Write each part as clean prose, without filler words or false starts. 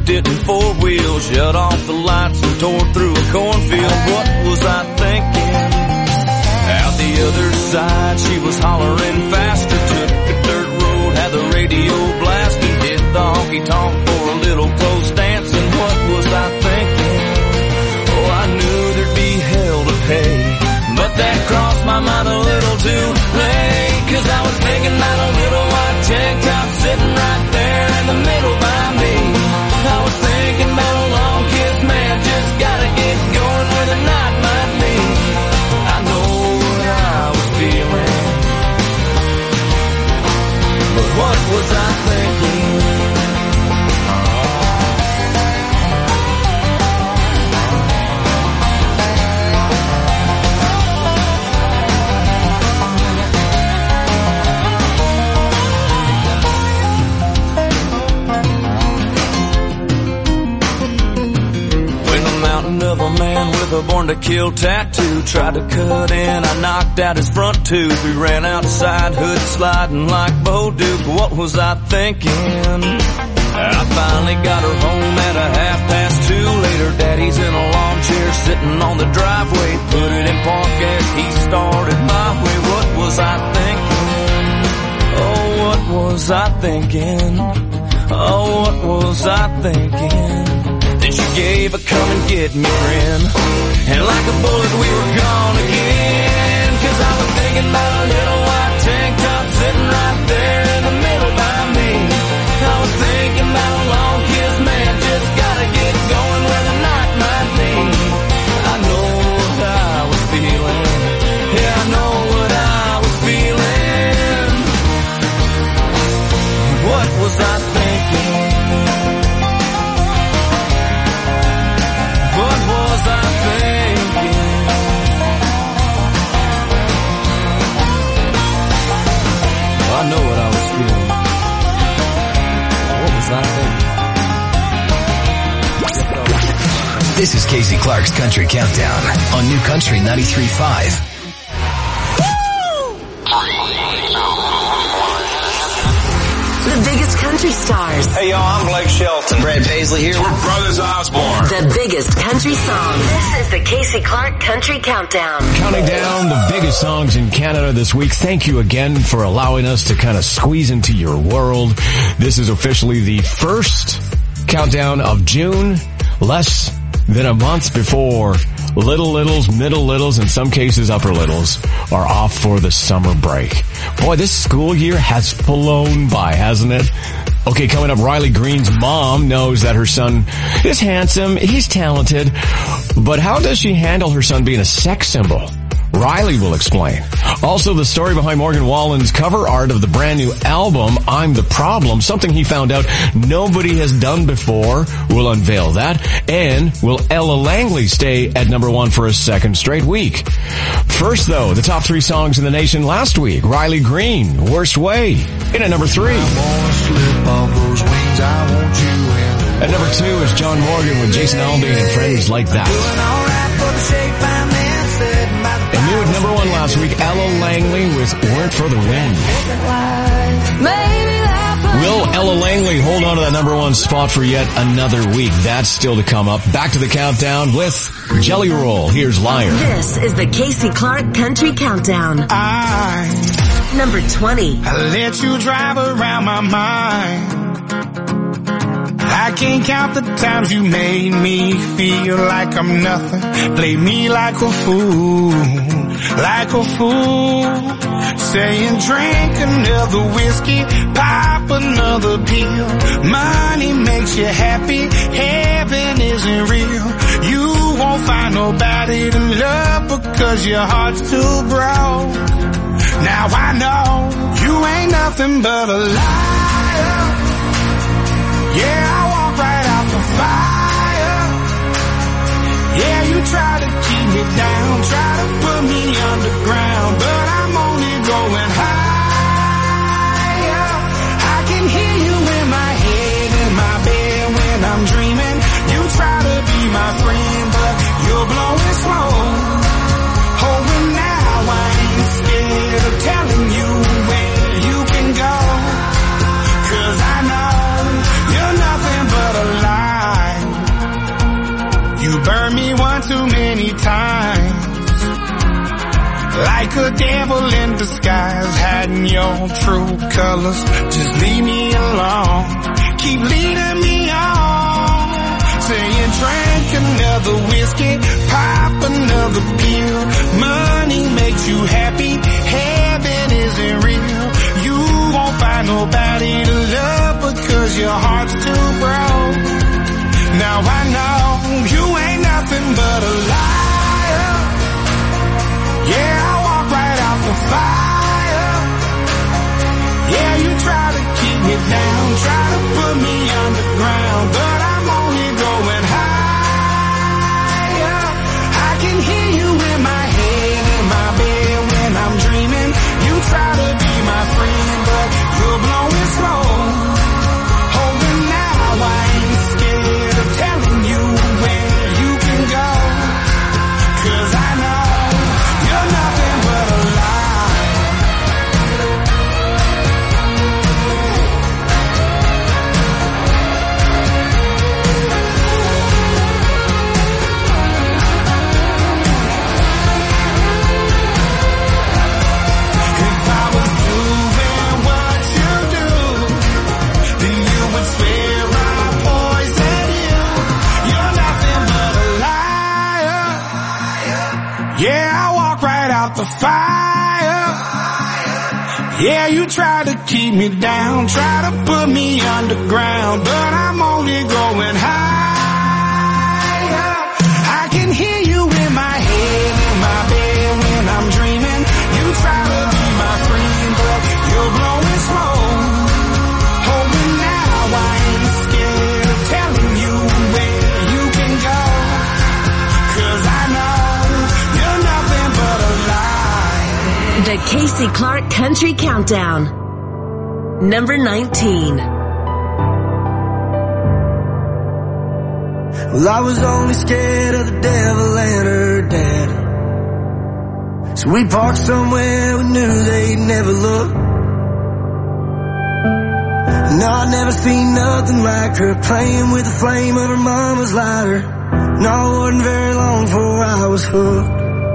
kicked it in four wheels, shut off the lights and tore through a cornfield. What was I thinking? Out the other side, she was hollering faster, took a dirt road, had the radio blasting, did the honky-tonk for a little close dancing. What was I thinking? Oh, I knew there'd be hell to pay, but that crossed my mind a little too late, 'cause I was thinking about a little white tank top sitting right there in the middle by me. I was thinking about a long kiss, man, just gotta get going where the night might be. I know what I was feeling, but what was I thinking? Of a man with a born to kill tattoo tried to cut in, I knocked out his front tooth. We ran outside, hood sliding like Bo Duke. What was I thinking? I finally got her home at 2:30. Later, Daddy's in a lawn chair sitting on the driveway, put it in park as he started my way. What was I thinking? Oh, what was I thinking? Oh, what was I thinking? Then she gave a come and get me grin, and like a bullet we were gone again. 'Cause I was thinking about a little white tank top sitting right there in the middle by me. I was thinking about a long kiss, man, just gotta get going where the night might be. I know what I was feeling, yeah, I know what I was feeling. What was I thinking? What was I thinking? I know what I was feeling. What was I thinking? This is Casey Clark's Country Countdown on New Country 93.5. The biggest country stars. Hey, y'all, I'm Blake Shelton. Brad Paisley here. We're Brothers Osborne. The biggest country songs. This is the Casey Clark Country Countdown. Counting down the biggest songs in Canada this week. Thank you again for allowing us to kind of squeeze into your world. This is officially the first countdown of June, less than a month before Little Littles, Middle Littles, in some cases Upper Littles, are off for the summer break. Boy, this school year has flown by, hasn't it? Okay, coming up, Riley Green's mom knows that her son is handsome, he's talented, but how does she handle her son being a sex symbol? Riley will explain. Also, the story behind Morgan Wallen's cover art of the brand new album, I'm the Problem, something he found out nobody has done before. We'll unveil that. And will Ella Langley stay at number one for a second straight week? First, though, the top three songs in the nation last week. Riley Green, Worst Way, in at number 3. At number 2 is John Morgan with Jason Aldean and Friends Like That. And new at number 1 last week, Ella Langley with Weren't for the Wind. Will Ella Langley hold on to that number 1 spot for yet another week? That's still to come up. Back to the countdown with Jelly Roll. Here's Liar. This is the Casey Clark Country Countdown. Number 20. I let you drive around my mind. I can't count the times you made me feel like I'm nothing. Play me like a fool, like a fool. Saying drink another whiskey, pop another pill. Money makes you happy, heaven isn't real. You won't find nobody to love because your heart's too broke. Now I know you ain't nothing but a liar. Yeah, I walk right out the fire. Yeah, you try to keep me down, try to put me underground, but I'm only going higher. I can hear you in my head, in my bed when I'm dreaming. You try to be my friend, but you're blowing smoke. Oh, and now I ain't scared of telling you where you can go, 'cause I know you're nothing but a lie. like a devil in disguise, hiding your true colors. Just leave me alone. Keep leading me on. Saying drink another whiskey, pop another pill. Money makes you happy, heaven isn't real. You won't find nobody to love because your heart's too broke. Now I know you ain't nothing but a liar. Yeah, I walk right out the fire. Yeah, you try to keep me down, try to put me underground, but I'm only going higher. I can hear you in my head, in my bed when I'm dreaming. You try to be my friend, but you're blowing smoke. Holding now, I ain't scared of telling you where you can go. 'Cause I know you're nothing but a lie. If I was doing what you do, then you would swear I poisoned you. You're nothing but a liar. Yeah, I walk right out the fire. Yeah, you try to keep me down, try to put me underground, but I'm only going higher. I can hear you in my head, in my bed when I'm dreaming. You try to be my friend, but you're blowing smoke. Hoping now I ain't scared of telling you where you can go. 'Cause I know you're nothing but a lie. The Casey Clark Country Countdown. Number 19. Well, I was only scared of the devil and her dad. So we parked somewhere we knew they'd never look. No, I'd never seen nothing like her, playing with the flame of her mama's lighter. No, it wasn't very long before I was hooked.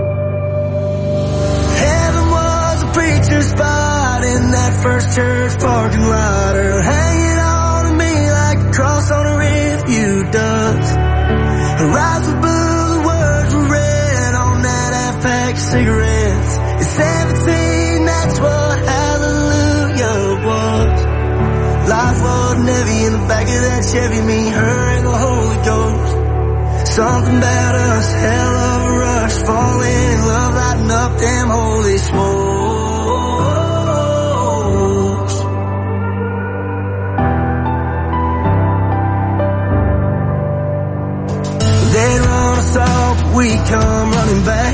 Heaven was a preacher's spot in that first church parking lot, her hanging on to me like a cross on a rearview does. Her eyes were blue, the words were red on that half-pack of cigarettes. At 17, that's what hallelujah was. Life wasn't heavy in the back of that Chevy, me, her, and the Holy Ghost. Something about us, hell of a rush, falling in love, lighting up them holy smokes. They'd run us off, but we come running back,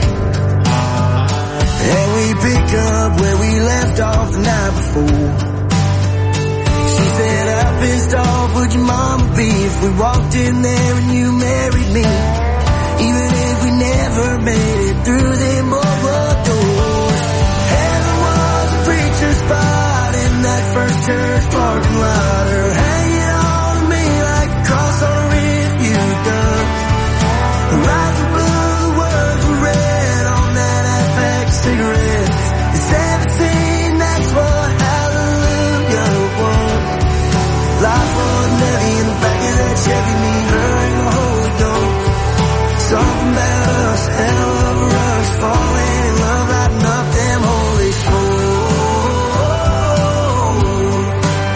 and we pick up where we left off the night before. She said, how pissed off would your mama be if we walked in there and you married me? Even if we never made it through them old doors. Heaven was a preacher's spot in that first church parking lot, her hanging on to me like a cross on a rearview does. Her eyes were blue, the words were red on that half-pack of cigarettes. At 17, that's what hallelujah was. Life wasn't heavy in the back of that Chevy, me, her, and the Holy Ghost. Something about us, hell of a rush, falling in love, lighting up them holy smokes.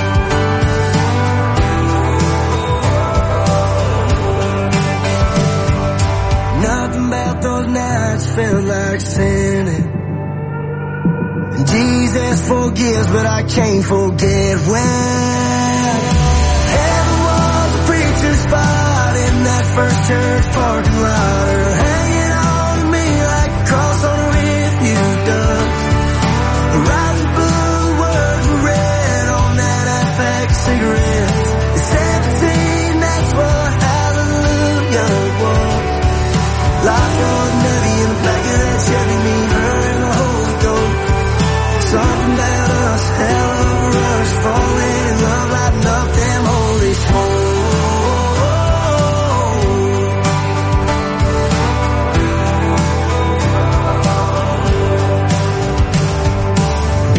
Nothing about those nights felt like sinning. And Jesus forgives, but I can't forget when heaven was a preacher's spot in that first church parking lot, her hanging on to me like a cross on a rearview does. Her eyes were blue, the words were red on that half-pack of cigarettes. At 17, that's what hallelujah was. Life wasn't heavy in the back of that Chevy, me, her, and the Holy Ghost. Something about us, hell of a rush, falling in love, lighting up them holy smokes.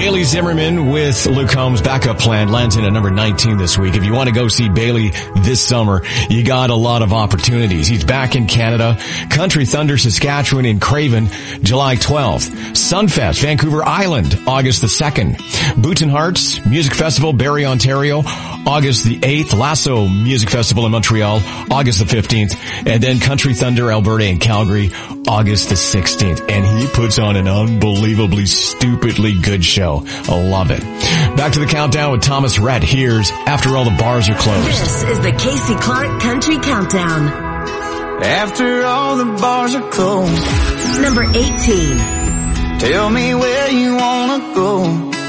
Bailey Zimmerman with Luke Combs' Backup Plan lands in at number 19 this week. If you want to go see Bailey this summer, you got a lot of opportunities. He's back in Canada. Country Thunder, Saskatchewan in Craven, July 12th. Sunfest, Vancouver Island, August the 2nd. Boots & Hearts Music Festival, Barrie, Ontario, August the 8th. Lasso Music Festival in Montreal, August the 15th. And then Country Thunder, Alberta and Calgary, August the 16th. And he puts on an unbelievably stupidly good show. I love it. Back to the countdown with Thomas Rhett. Here's After All the Bars Are Closed. This is the Casey Clark Country Countdown. After all the bars are closed. Number 18. Tell me where you wanna go.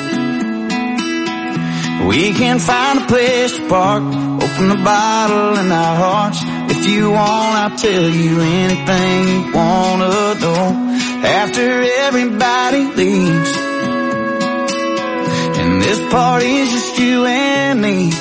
We can find a place to park. Open the bottle in our hearts. If you want, I'll tell you anything you wanna know. After everybody leaves, and this party's just you and me.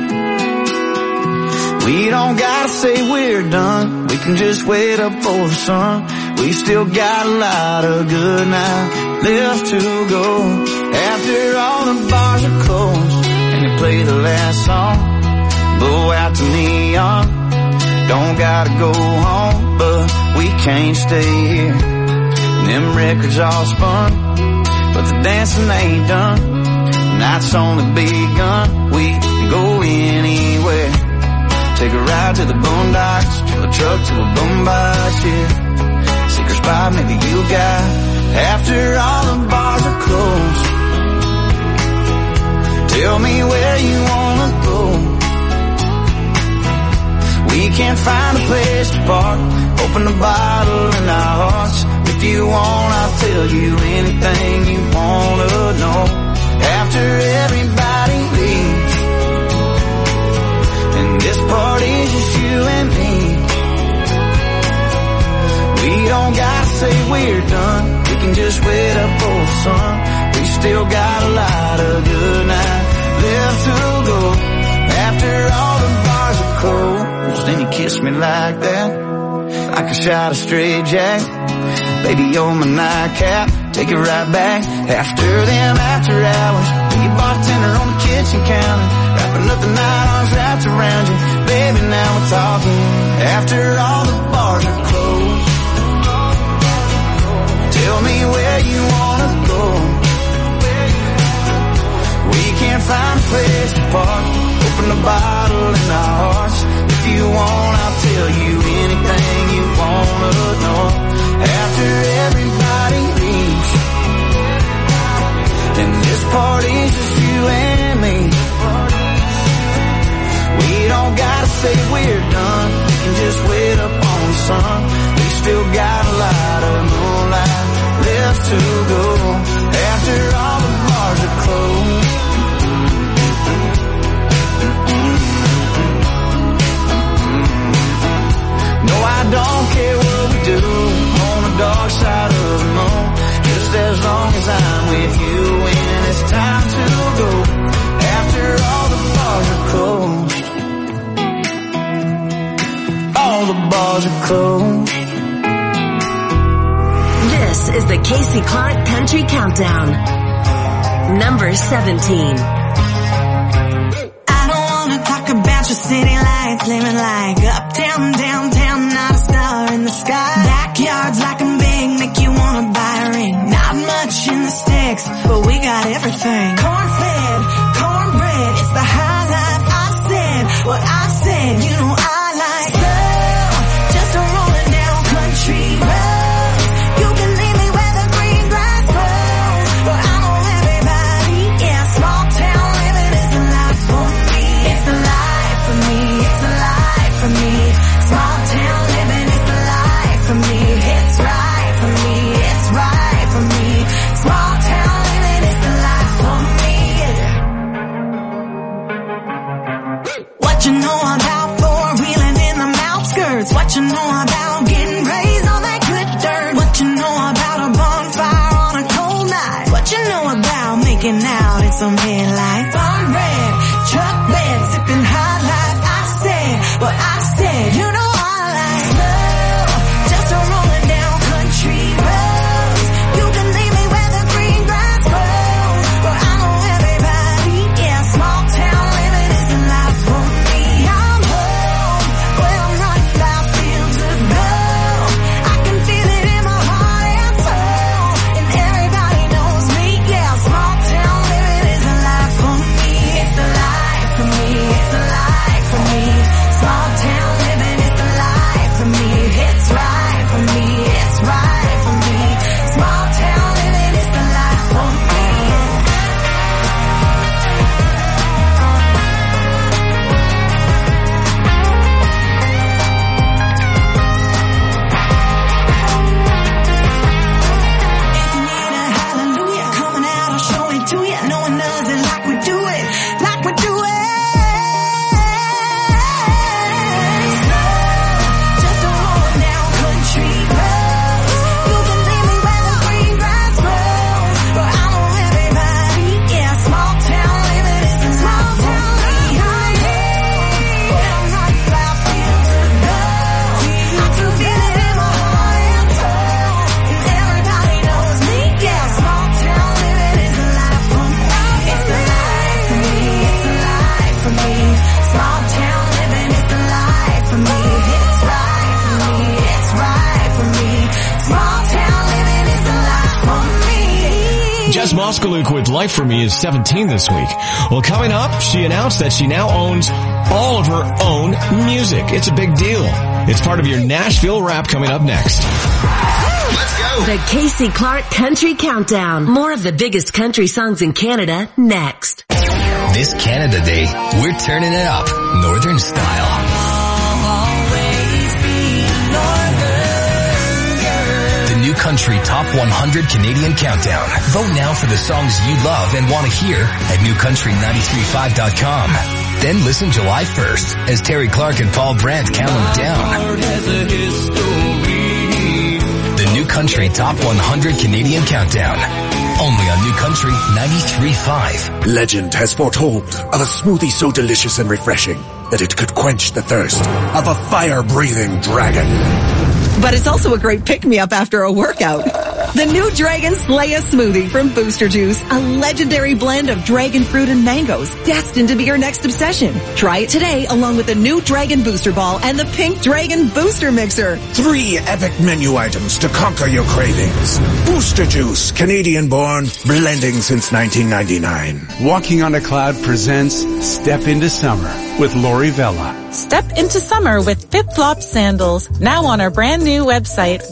We don't gotta say we're done. We can just wait up for the sun. We still got a lot of good night left to go. After all the bars are closed and they play the last song, blow out the neon. Don't gotta go home, but we can't stay here. And them records all spun, but the dancing ain't done. Night's only begun. We can go anywhere. Take a ride to the boondocks, to a truck, to a boombox, yeah. Secret spot maybe you got. After all the bars are closed, tell me where you wanna go. We can't find a place to park. Open the bottle in our hearts. If you want, I'll tell you anything you wanna know. After everybody leaves, and this party's just you and me. We don't gotta say we're done. We can just wait up for the sun. We still got a lot of good night left to go. After all the bars are closed, then you kiss me like that, like a shot of straight jack. Baby, you're my nightcap. Take it right back. After them after hours, be a bartender on the kitchen counter, wrapping up the night arms wrapped around you. Baby, now we're talking. After all the bars are closed, tell me where you wanna go. We can't find a place to park. Open the bottle in our hearts. If you want, I'll tell you anything you wanna know. After everybody leaves, and this party's just you and me. We don't gotta say we're done. We can just wait up on the sun. We still got a lot of moonlight left to go. After all the bars are closed, no, I don't care what we do on the dark side of the moon. Just as long as I'm with you when it's time to go. After all the bars are closed, all the bars are closed. This is the Casey Clark Country Countdown. Number 17. I don't wanna talk about your city lights, living like uptown, downtown, not a star in the sky. Backyards like I'm big, make you wanna buy a ring. Not much in the sticks, but we got everything. Corn-fed, cornbread, it's the high life. I said what I said, you know I like slow, just a rolling down country road. You can leave me where the green grass grows, but I know everybody, yeah, small town living is the life for me. It's the life for me, it's the life for me. Small town living is the life for me. It's right for me, it's right for me. Small town living is the life for me. What you know about four-wheeling in the outskirts? What you know about getting raised on that good dirt? What you know about a bonfire on a cold night? What you know about making out in some headlights? Farm bread, truck bed, sipping high life. I said what I said, you know I like slow, just a rolling down country roads. You can leave me where the green grass grows, but I Jess Moskaluk with Life For Me is 17 this week. Well, coming up, she announced that she now owns all of her own music. It's a big deal. It's part of your Nashville Wrap coming up next. Let's go. The Casey Clark Country Countdown. More of the biggest country songs in Canada next. This Canada Day, we're turning it up, Northern style. The New Country Top 100 Canadian Countdown. Vote now for the songs you love and want to hear at newcountry935.com. Then listen July 1st as Terry Clark and Paul Brandt count them down. The New Country Top 100 Canadian Countdown. Only on New Country 93.5. Legend has foretold of a smoothie so delicious and refreshing that it could quench the thirst of a fire-breathing dragon. But it's also a great pick-me-up after a workout. The new Dragon Slaya smoothie from Booster Juice, a legendary blend of dragon fruit and mangoes, destined to be your next obsession. Try it today along with the new Dragon Booster Ball and the Pink Dragon Booster Mixer. 3 epic menu items to conquer your cravings. Booster Juice, Canadian-born, blending since 1999. Walking on a Cloud presents Step Into Summer with Lori Vella. Step into summer with Flip Flop sandals, now on our brand new website,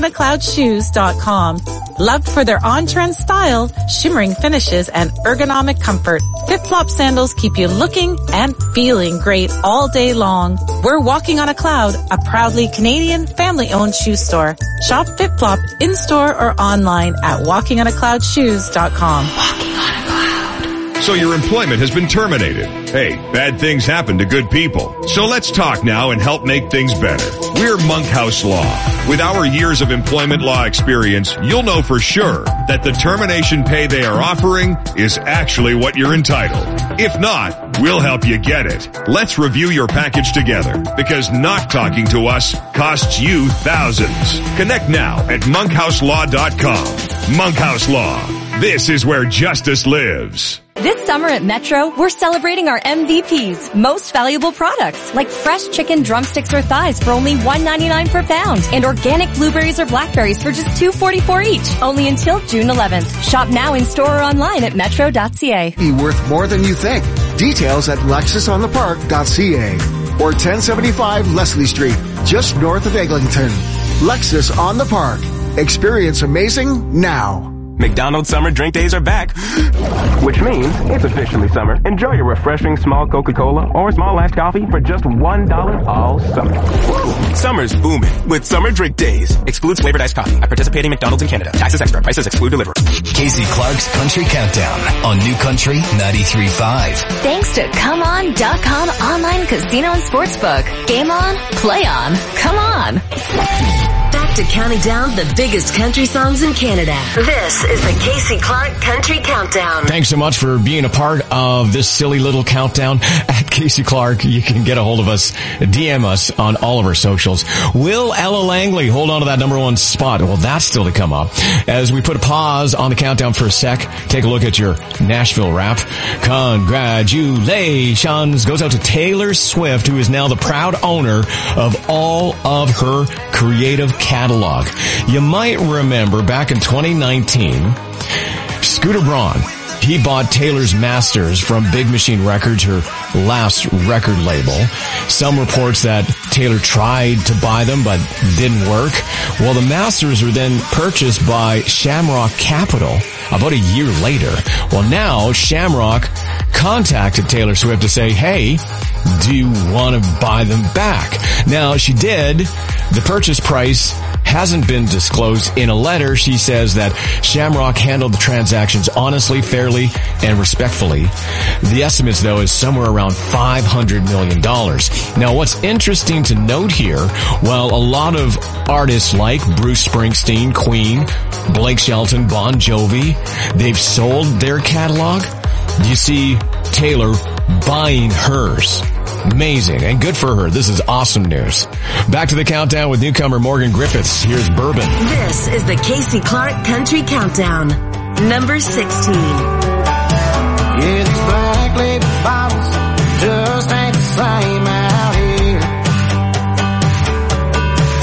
walkingonacloudshoes.com. Loved for their on-trend style, shimmering finishes, and ergonomic comfort, Flip Flop sandals keep you looking and feeling great all day long. We're Walking on a Cloud, a proudly Canadian family-owned shoe store. Shop Flip Flop in-store or online at walkingonacloudshoes.com. Walking on a Cloud. So your employment has been terminated. Hey, bad things happen to good people. So let's talk now and help make things better. We're Monkhouse Law. With our years of employment law experience, you'll know for sure that the termination pay they are offering is actually what you're entitled. If not, we'll help you get it. Let's review your package together, because not talking to us costs you thousands. Connect now at monkhouselaw.com. Monkhouse Law. This is where justice lives. This summer at Metro, we're celebrating our MVPs, most valuable products, like fresh chicken drumsticks or thighs for only $1.99 per pound, and organic blueberries or blackberries for just $2.44 each, only until June 11th. Shop now in store or online at metro.ca. Be worth more than you think. Details at lexusonthepark.ca or 1075 Leslie Street, just north of Eglinton. Lexus on the Park. Experience amazing now. McDonald's summer drink days are back, which means it's officially summer. Enjoy your refreshing small Coca-Cola or small iced coffee for just $1 all summer. Summer's booming with summer drink days. Excludes flavored iced coffee at participating McDonald's in Canada. Taxes extra. Prices exclude delivery. Casey Clark's Country Countdown on New Country 93.5. Thanks to ComeOn.com online casino and sportsbook. Game on, play on, come on. Back to counting down the biggest country songs in Canada. This is the Casey Clark Country Countdown. Thanks so much for being a part of this silly little countdown at Casey Clark. You can get a hold of us, DM us on all of our socials. Will Ella Langley hold on to that number 1 spot? Well, that's still to come up. As we put a pause on the countdown for a sec, take a look at your Nashville Wrap. Congratulations goes out to Taylor Swift, who is now the proud owner of all of her creative catalog. You might remember back in 2019, Scooter Braun, he bought Taylor's masters from Big Machine Records, her last record label. Some reports that Taylor tried to buy them but didn't work. Well, the masters were then purchased by Shamrock Capital about a year later. Well, now Shamrock contacted Taylor Swift to say, hey, do you want to buy them back? Now, she did. The purchase price hasn't been disclosed. In a letter, she says that Shamrock handled the transactions honestly, fairly, and respectfully. The estimates, though, is somewhere around $500 million. Now, what's interesting to note here, while a lot of artists like Bruce Springsteen, Queen, Blake Shelton, Bon Jovi, they've sold their catalog, you see Taylor buying hers. Amazing and good for her. This is awesome news. Back to the countdown with newcomer Morgan Griffiths. Here's Bourbon. This is the Casey Clark Country Countdown. Number 16. Yeah, these black label bottles just ain't the same out here.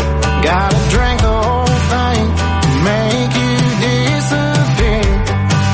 Gotta drink the whole thing to make you disappear.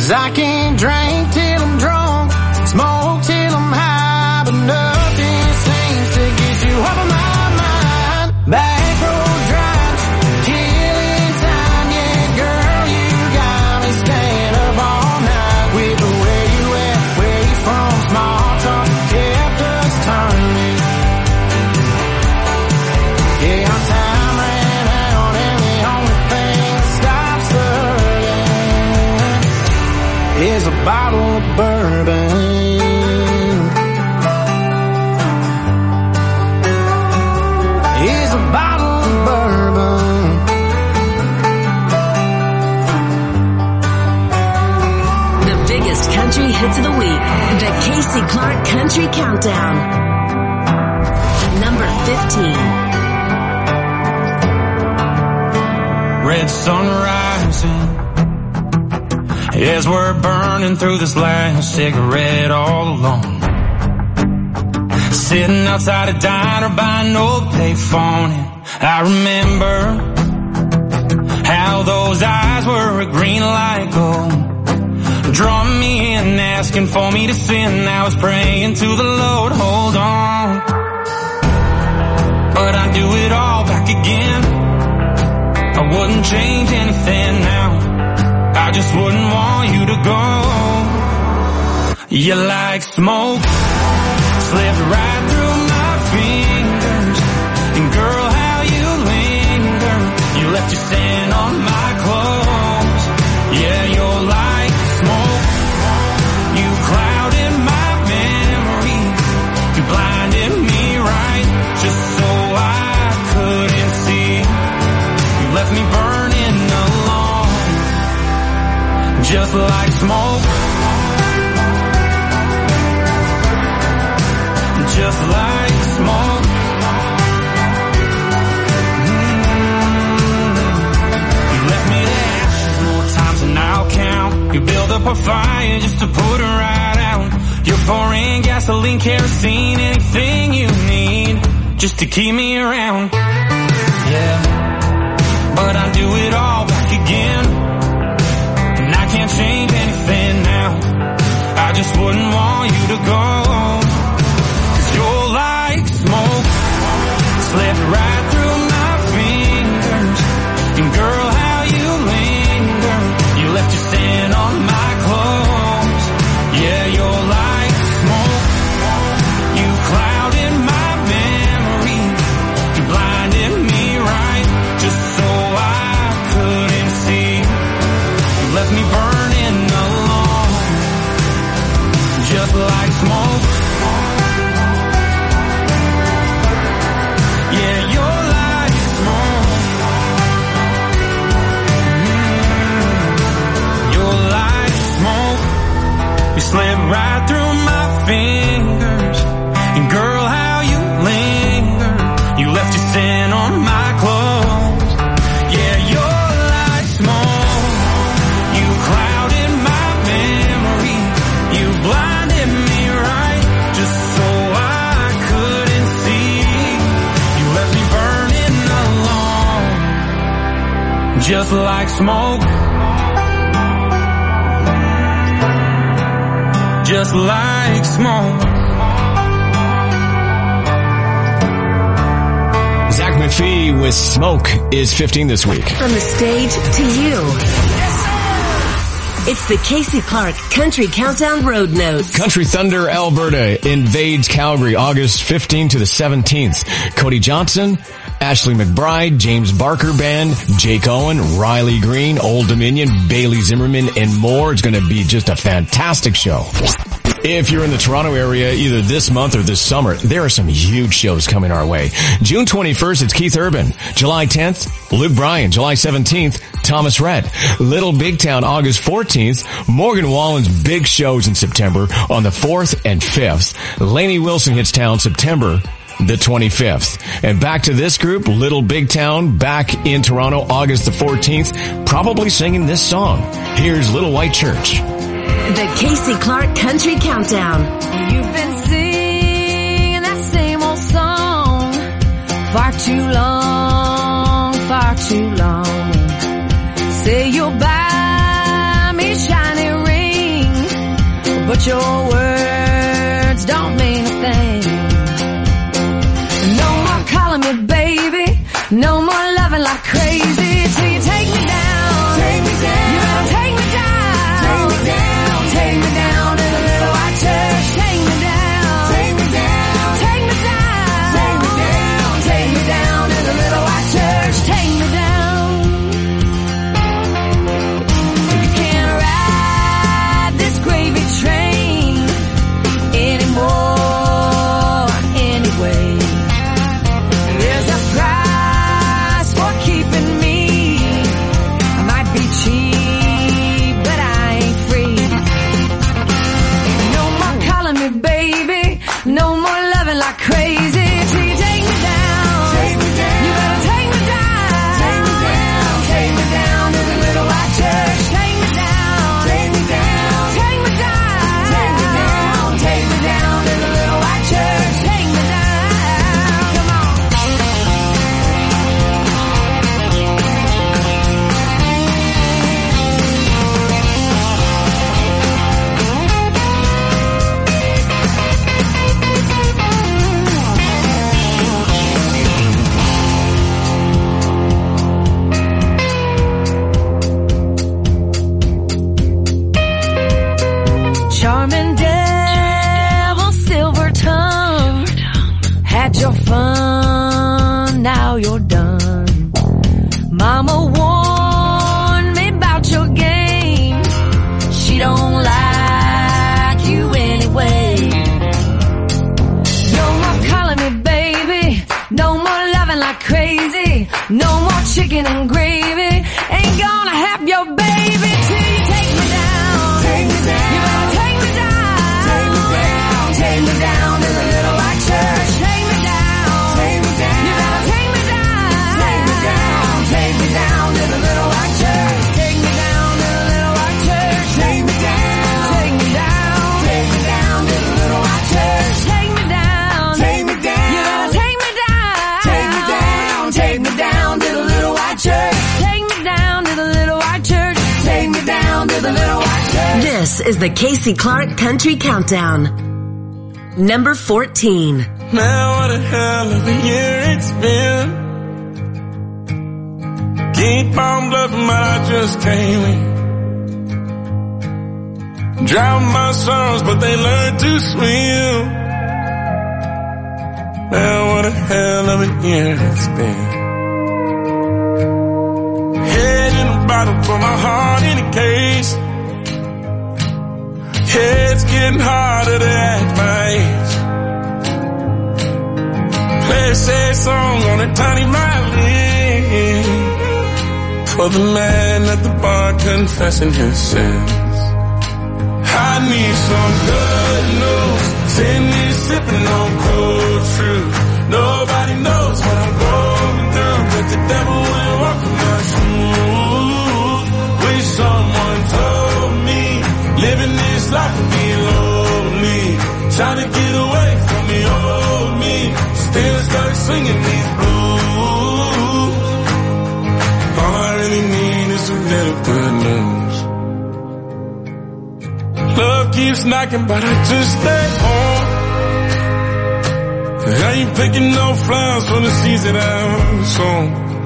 'Cause I can't drink till I'm drunk, smoke till I'm high, but nothing seems to get you off of my mind. Back road drives, killing time, yeah, girl, you got me staying up all night with the way you went, where you from, small talk kept us turning. Yeah, our time ran out and the only thing that stops the hurting is a bottle of bourbon. Is a bottle of bourbon. The biggest country hits of the week. The Casey Clark Country Countdown. Number 15. Red sun rising as we're burning through this last cigarette all alone. Sitting outside a diner by no payphone, and I remember how those eyes were a green light gold, drawing me in, asking for me to sin. I was praying to the Lord, hold on, but I'd do it all back again. I wouldn't change anything now, I just wouldn't want you to go. You like smoke, slipped right through my fingers, and girl, how you linger. You left your scent on my clothes. Yeah, you're like smoke. You clouded my memory, you blinded me right, just so I couldn't see. You left me burning alone, just like smoke. Just like smoke. You left me to ashes more times than I'll count. You build up a fire just to put it right out. You're pouring gasoline, kerosene, anything you need just to keep me around. Yeah, but I do it all back again, and I can't change anything now. I just wouldn't want you to go. You're like smoke, slipped right through my fingers, and girl, how you linger. You left your scent on my clothes. Yeah, you're like smoke. You clouded my memory, you blinded me right, just so I couldn't see. You left me burning alone, just like smoke. You slid right through my fingers, and girl, how you linger. You left your scent on my clothes. Yeah, you're like smoke. You clouded my memory, you blinded me right, just so I couldn't see. You left me burning alone, just like smoke. Just like smoke. Zach McPhee with Smoke is 15 this week. From the stage to you. It's the Casey Clark Country Countdown Road Notes. Country Thunder Alberta invades Calgary August 15th to the 17th. Cody Johnson, Ashley McBride, James Barker Band, Jake Owen, Riley Green, Old Dominion, Bailey Zimmerman, and more. It's going to be just a fantastic show. If you're in the Toronto area either this month or this summer, there are some huge shows coming our way. June 21st, it's Keith Urban. July 10th, Luke Bryan. July 17th, Thomas Rhett. Little Big Town, August 14th. Morgan Wallen's big shows in September on the 4th and 5th. Lainey Wilson hits town September the 25th. And back to this group, Little Big Town, back in Toronto, August the 14th, probably singing this song. Here's Little White Church. The Casey Clark Country Countdown. You've been singing that same old song far too long, far too long. Say you'll buy me shiny ring but your words don't mean a thing. No more calling me baby, no more loving like crazy till you take me down. Take me down. You better take me down. Take me down. Take me down to the little white church. Take me down. Take me down. Take me down. Take me down. Take me down to the little white church. Take me down. You can't ride this gravy train anymore anyway. There's a price for keeping me. I might be cheap, but I ain't free. No more calling me baby, no more loving like crazy till you take me down. Take me down. You better take me down. Take me down. Take me down to the little white church. Take me down. Take me down. Take me down. Take me down. Take me down to the little white church. Take me down. Come on. Charming devil, silver tongue, had your fun, now you're done. Mama warned me about your game, she don't like you anyway. No more calling me baby, no more loving like crazy, no more chicken and gravy, ain't gonna have your baby till you take me down. Take me down. You better take me down. Take me down. Take me down to the little white church. Take me down. Take me down. You better take me down. Take me down. Take me down to the little white church. Take me down to the little white church. Take me down. Take me down. Take me down to the little white church. Take me down. Take me down. You better take me down. Take me down. Take me down to the little white church. Take me down to the little white church. Take me down to the little white church. This is the Casey Clark Country Countdown. Number 14. Man, what a hell of a year it's been. Keep on bluffing, but I just can't win. Drown my sorrows, but they learn to swim. Man, what a hell of a year it's been. Head in a bottle for my heart in a case. It's getting harder to act my age. Play a sad song on a tiny violin for the man at the bar confessing his sins. I need some good news. Send me sipping on cold fruit. Nobody knows what I'm going through, but the devil will walk in my shoes. Wish someone told me living this life would be lonely. Trying to get away from the old me. Still start singing these blues. All I really need is a little good news. Love keeps knocking, but I just stay home. I ain't picking no flowers for the seeds that I've sown.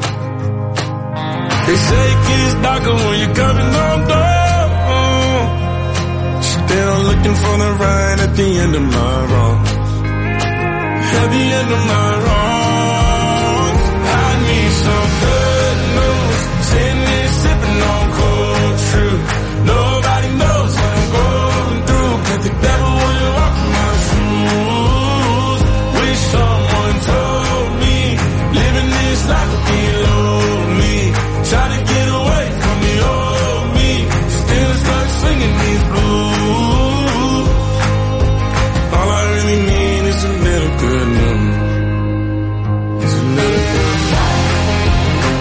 They say it gets darker when you're coming on down. Still looking for the right at the end of my wrongs. At the end of my wrongs. I need some good news. Sitting here sipping on cold truth. Nobody knows what I'm going through, but the devil will walk in my shoes. Wish someone told me living this life would be lonely. Try to get away from the old me. Still start singing these blues. All I really need is a little good news. It's a little good news.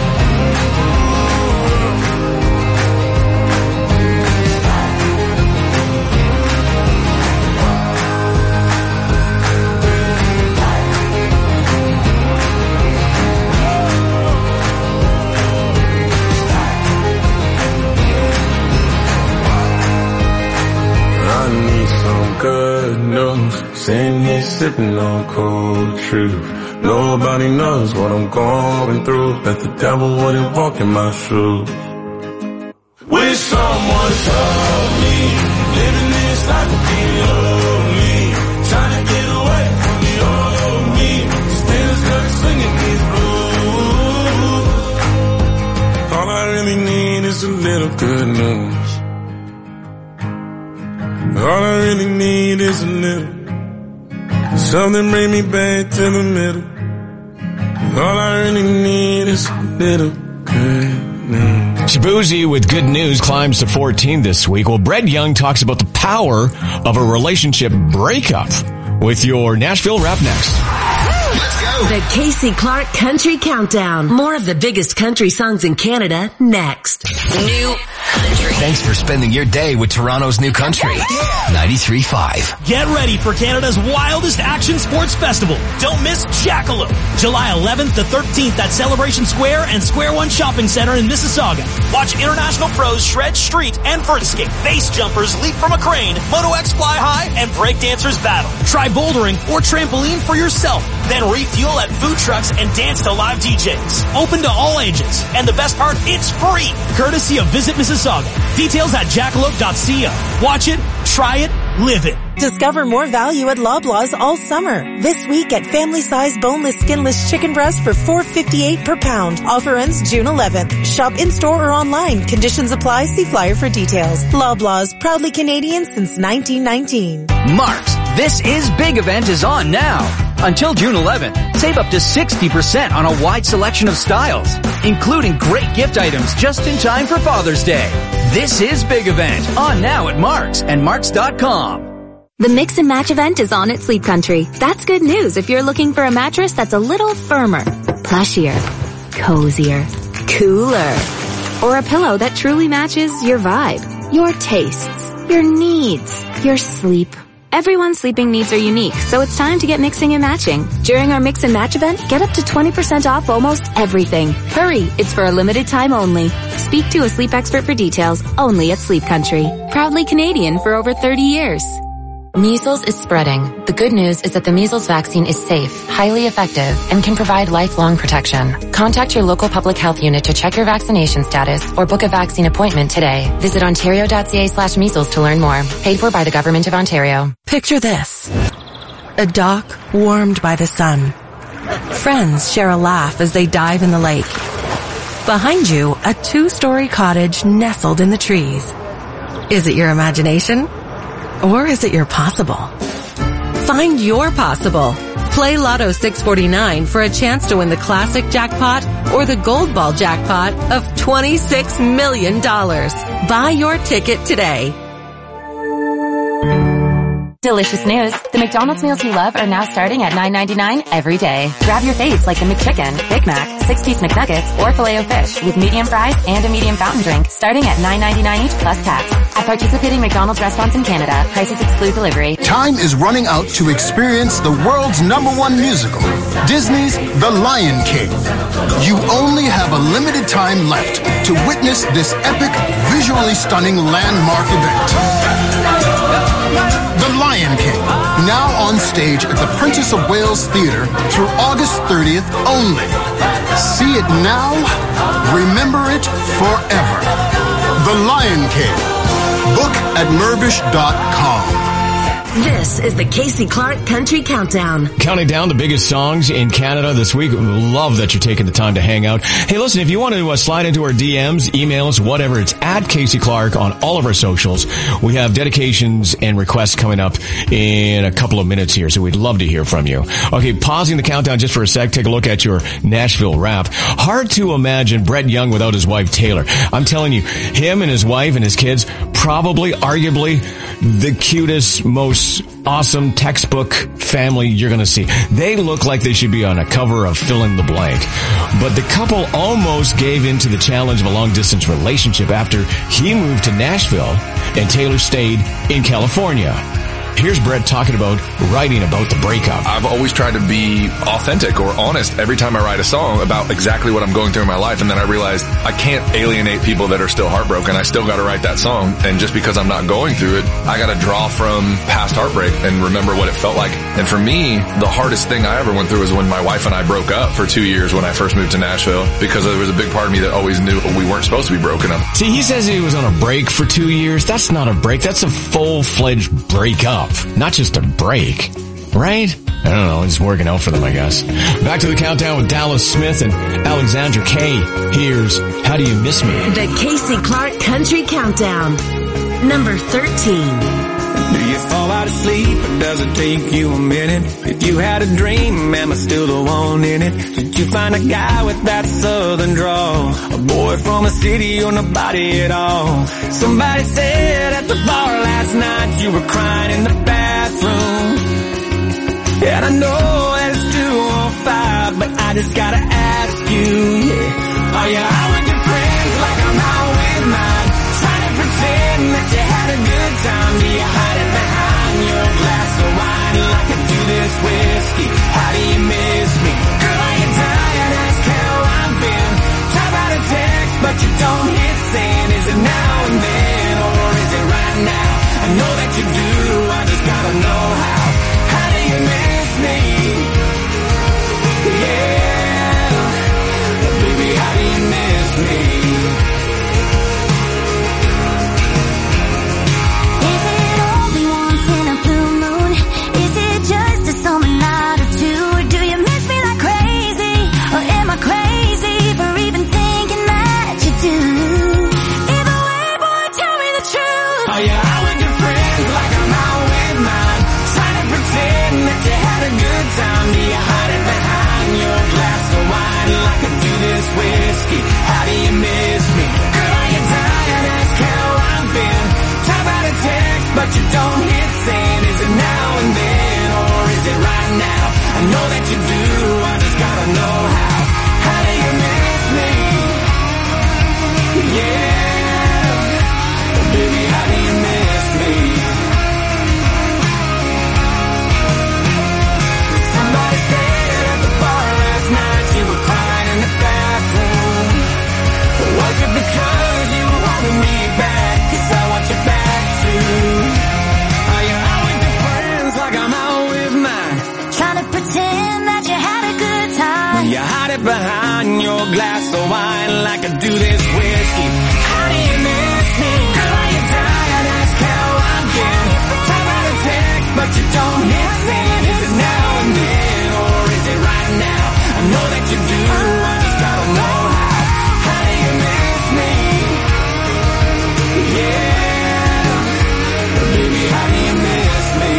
sitting here sipping on cold truth. Nobody knows what I'm going through. Bet the devil wouldn't walk in my shoes. Wish someone told me living this life would be lonely. Trying to get away from the old me. Still stuck singing these blues. All I really need is a little good news. All I really need is a little something bring me back to the middle. All I really need is a little good news. Shabuzi with Good News climbs to 14 this week. Well, Brett Young talks about the power of a relationship breakup with your Nashville Rap next. Let's go. The Casey Clark Country Countdown. More of the biggest country songs in Canada next. New Country. Thanks for spending your day with Toronto's New Country. 93.5. Get ready for Canada's wildest action sports festival. Don't miss Jackalope. July 11th to 13th at Celebration Square and Square One Shopping Center in Mississauga. Watch international pros shred street and vert skate, base jumpers leap from a crane, Moto X fly high, and breakdancers battle. Try bouldering or trampoline for yourself. Then refuel at food trucks and dance to live DJs. Open to all ages. And the best part, it's free. Courtesy of Visit Mississauga. Details at jackalope.ca. Watch it, try it, live it. Discover more value at Loblaws all summer. This week at family-size boneless, skinless chicken breast for $4.58 per pound. Offer ends June 11th. Shop in-store or online. Conditions apply. See flyer for details. Loblaws, proudly Canadian since 1919. Mark's This Is Big event is on now. Until June 11th, save up to 60% on a wide selection of styles, including great gift items just in time for Father's Day. This Is Big event on now at Mark's and Marks.com. The Mix and Match event is on at Sleep Country. That's good news if you're looking for a mattress that's a little firmer, plushier, cozier, cooler, or a pillow that truly matches your vibe, your tastes, your needs, your sleep. Everyone's sleeping needs are unique, so it's time to get mixing and matching. During our Mix and Match event, get up to 20% off almost everything. Hurry, it's for a limited time only. Speak to a sleep expert for details, only at Sleep Country. Proudly Canadian for over 30 years. Measles is spreading. The good news is that the measles vaccine is safe, highly effective, and can provide lifelong protection. Contact your local public health unit to check your vaccination status or book a vaccine appointment today. Visit ontario.ca/measles to learn more. Paid for by the Government of Ontario. Picture this. A dock warmed by the sun. Friends share a laugh as they dive in the lake. Behind you, a 2-story cottage nestled in the trees. Is it your imagination? Or is it your possible? Find your possible. Play Lotto 649 for a chance to win the classic jackpot or the gold ball jackpot of $26 million. Buy your ticket today. Delicious news. The McDonald's meals you love are now starting at $9.99 every day. Grab your faves like the McChicken, Big Mac, 6-piece McNuggets, or Filet-O-Fish with medium fries and a medium fountain drink starting at $9.99 each plus tax. At participating McDonald's restaurants in Canada, prices exclude delivery. Time is running out to experience the world's #1 musical, Disney's The Lion King. You only have a limited time left to witness this epic, visually stunning landmark event. The Lion King, now on stage at the Princess of Wales Theatre through August 30th only. See it now, remember it forever. The Lion King. Book at Mirvish.com. This is the Casey Clark Country Countdown. Counting down the biggest songs in Canada this week. Love that you're taking the time to hang out. Hey, listen, if you want to slide into our DMs, emails, whatever, it's at Casey Clark on all of our socials. We have dedications and requests coming up in a couple of minutes here, so we'd love to hear from you. Okay, pausing the countdown just for a sec, take a look at your Nashville Rap. Hard to imagine Brett Young without his wife Taylor. I'm telling you, him and his wife and his kids, probably, arguably, the cutest, most awesome textbook family you're going to see. They look like they should be on a cover of Fill in the Blank. But the couple almost gave in to the challenge of a long-distance relationship after he moved to Nashville and Taylor stayed in California. Here's Brett talking about writing about the breakup. I've always tried to be authentic or honest every time I write a song about exactly what I'm going through in my life, and then I realized I can't alienate people that are still heartbroken. I still got to write that song, and just because I'm not going through it, I got to draw from past heartbreak and remember what it felt like. And for me, the hardest thing I ever went through was when my wife and I broke up for 2 years when I first moved to Nashville, because there was a big part of me that always knew we weren't supposed to be broken up. See, he says he was on a break for 2 years. That's not a break. That's a full-fledged breakup, not just a break, right? I don't know. It's working out for them, I guess. Back to the countdown with Dallas Smith and Alexandra Kay. Here's How Do You Miss Me? The Casey Clark Country Countdown. Number 13. Do you fall out of sleep, or does it take you a minute? If you had a dream, am I still the one in it? Did you find a guy with that southern drawl? A boy from a city or nobody at all? Somebody said at the bar last night you were crying in the bathroom. And I know that it's 2:05, but I just gotta ask you, yeah. Are you out with your friends like I'm out with mine? Trying to pretend that you had a good time. Do you hide it behind your glass of wine like I do this whiskey? How do you miss me? Girl, are you tired? Ask how I've been. Type out a text, but you don't hit send. Is it now and then, or is it right now? I know that you do, I just gotta know how. How do you miss me? Yeah, baby, how do you miss me? Whiskey, how do you miss me? Girl, are you tired? Ask how I've been. Type out a text, but you don't hit send. Is it now and then, or is it right now? I know that you do, I just gotta know how. How do you miss me? Yeah, baby, how do you miss me? Somebody said at the bar last night you were crying in the bathroom. Was it because you wanted me back? 'Cause I want you back too. Are you out with your friends like I'm out with mine? Trying to pretend that you had a good time. You hide it behind your glass of wine like I do this whiskey. How do you miss me? Girl, are you tired? Ask how I've been. Type out a text, but you don't hit send. Is it now and then, or is it right now? I know that you do, I just gotta know how. How do you miss me? Yeah, baby, how do you miss me?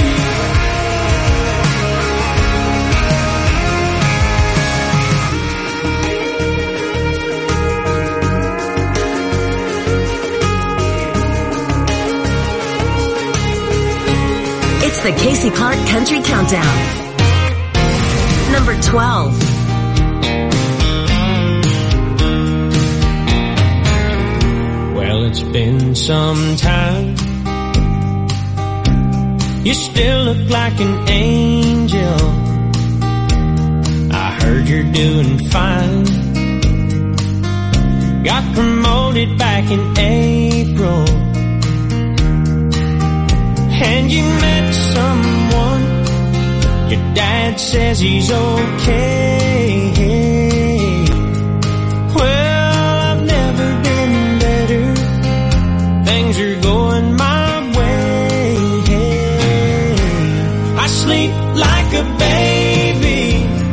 It's the Casey Clark Country Countdown. Number 12. Well, it's been some time. You still look like an angel. I heard you're doing fine. Got promoted back in April. And you met someone. Your dad says he's okay. Well, I've never been better. Things are going my way. I sleep like a baby.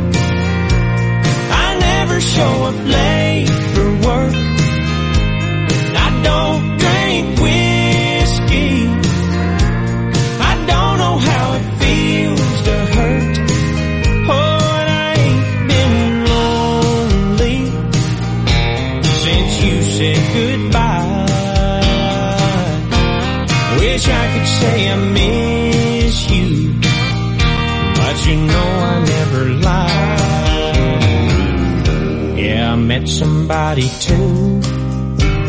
I never show up late for work. I don't drink whiskey. I don't know how it feels to hurt. Oh, and I ain't been lonely since you said goodbye. Wish I could say I miss you, but you know I never lied. Yeah, I met somebody too.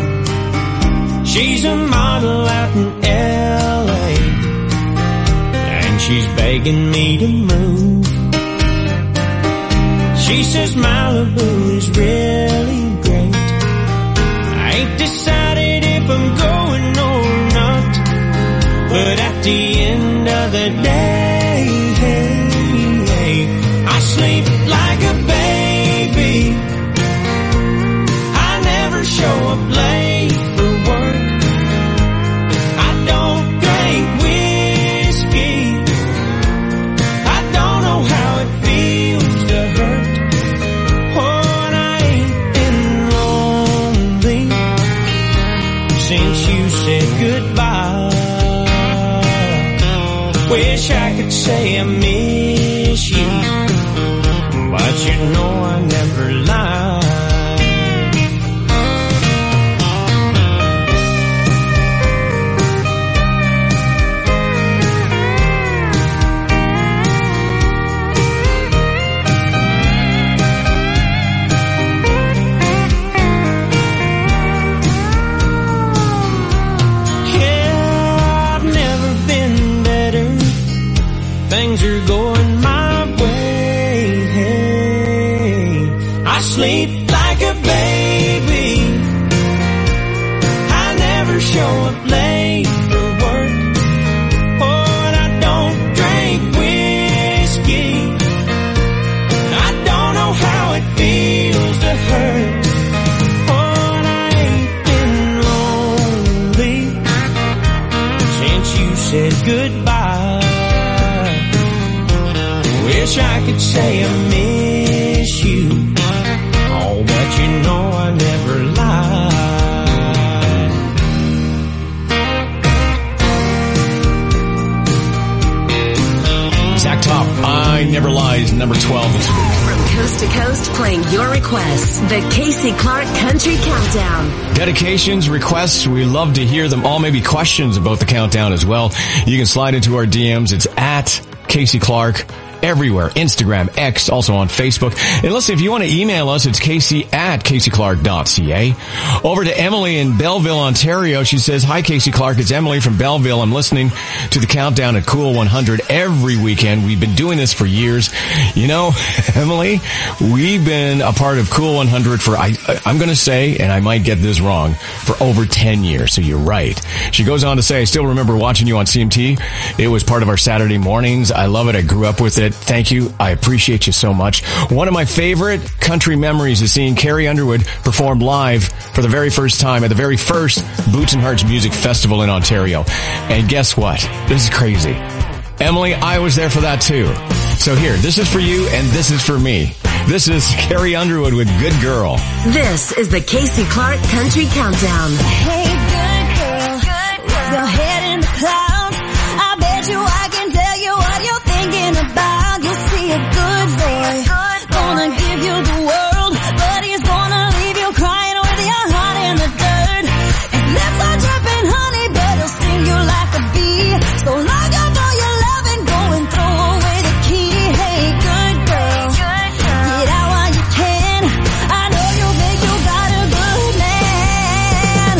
She's a model out in L.A. begging me to move. She says Malibu is really great. I ain't decided if I'm going or not, but at the end of the day, I sleep like a baby. I never show up late for work. I don't drink whiskey. I don't know how it feels to hurt. Oh, and I ain't been lonely since you said goodbye. Wish I could say I miss you, but you know I never lie. Things are going my way. I sleep like a baby. I never show up late for work. Oh, and I don't drink whiskey. I don't know how it feels to hurt. Oh, and I ain't been lonely since you said goodbye. Wish I could say I miss you, oh, but you know I never lied. Zach Top, I Never Lies, number 12 this week. From coast to coast, playing your requests, the Casey Clark Country Countdown. Dedications, requests, we love to hear them all. Maybe questions about the countdown as well. You can slide into our DMs. It's at Casey Clark. Everywhere. Instagram, X, also on Facebook. And listen, if you want to email us, it's casey@caseyclark.ca. Over to Emily in Belleville, Ontario. She says, hi, Casey Clark. It's Emily from Belleville. I'm listening to the countdown at Cool 100 every weekend. We've been doing this for years. You know, Emily, we've been a part of Cool 100 for, I'm going to say, and I might get this wrong, for over 10 years. So you're right. She goes on to say, I still remember watching you on CMT. It was part of our Saturday mornings. I love it. I grew up with it. Thank you. I appreciate you so much. One of my favorite country memories is seeing Carrie Underwood perform live for the very first time at the very first Boots and Hearts Music Festival in Ontario. And guess what? This is crazy. Emily, I was there for that too. So here, this is for you and this is for me. This is Carrie Underwood with Good Girl. This is the Casey Clark Country Countdown. Hey, good girl, with your head in the clouds, I bet you I can tell you what you're thinking about. You'll see a good boy, gonna give you the world, but he's gonna leave you crying with your heart in the dirt. His lips are dripping honey, but he'll sting you like a bee. So lock up all your love and go and throw away the key. Hey, good girl, get out while you can. I know you think you got a good man.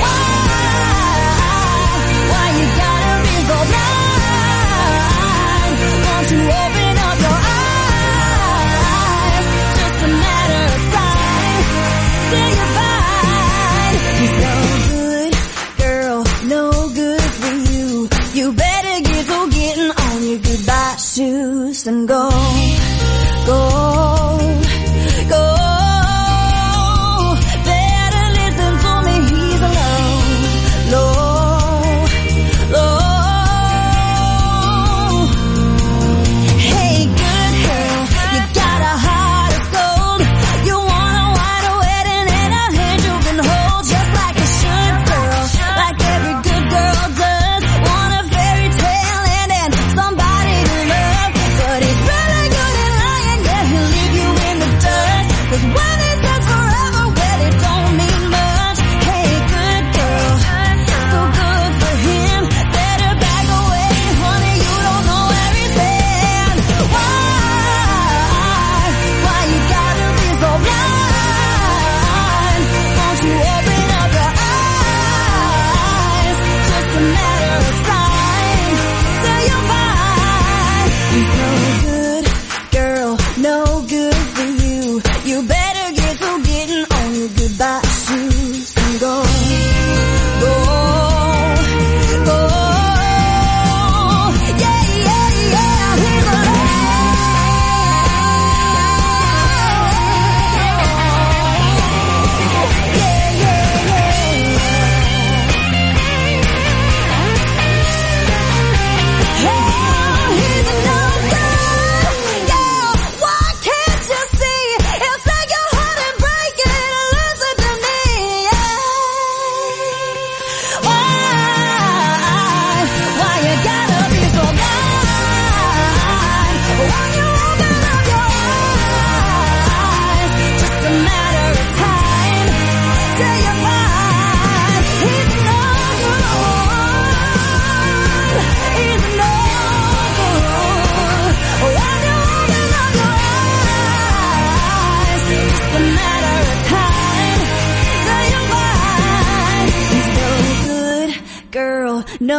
Why you gotta be so blind? Won't you open up your eyes? Just a matter of time till you find he's no good, girl, no good for you. You better get to getting on your goodbye shoes and go. Better listen to me, he's alone, low. Hey, good girl, you got a heart of gold. You want a white wedding and a hand you can hold, just like you should, girl, like every good girl does. Want a fairy tale and then somebody to love, but he's really good at lying, yeah, he'll